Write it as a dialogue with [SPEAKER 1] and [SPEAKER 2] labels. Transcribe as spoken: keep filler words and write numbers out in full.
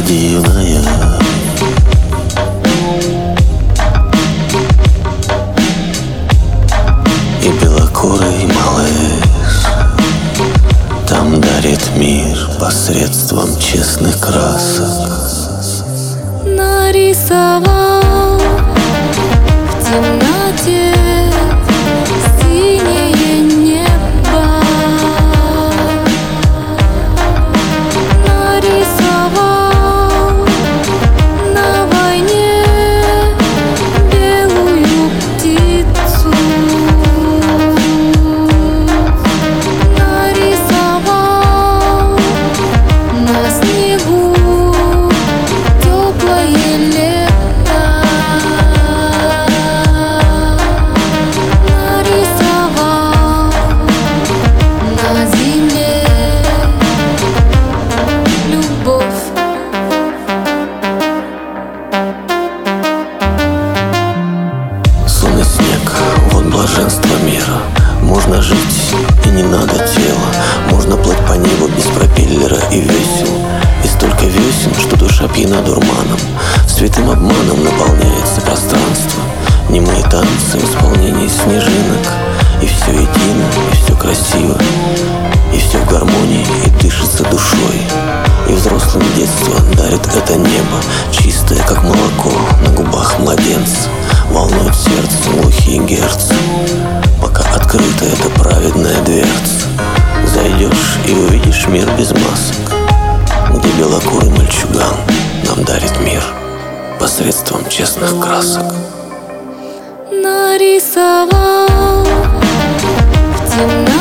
[SPEAKER 1] дивная. И белокурый малыш там дарит мир посредством честных красок.
[SPEAKER 2] Нарисовал в темноте синее небо, нарисовал на войне белую птицу, нарисовал на снегу теплое лето, нарисовал на земле любовь.
[SPEAKER 1] Сон и снег, вот блаженство мира. Можно жить, и не надо тела. Можно плыть по небу без пропеллера и весел. И столько весен, что душа пьяна дурманом. Святым обманом наполняется пространство. Немые танцы в исполнении снежинок. И все едино, и все красиво, и все в гармонии, и дышится душой. И взрослым детство дарит это небо, чистое, как молоко на губах младенца. Волнует сердце глухие герцы, пока открыта эта праведная дверца. Зайдешь и увидишь мир без масок, где белокурый мальчуган нам дарит мир посредством честных красок.
[SPEAKER 2] Нарисовал в темноте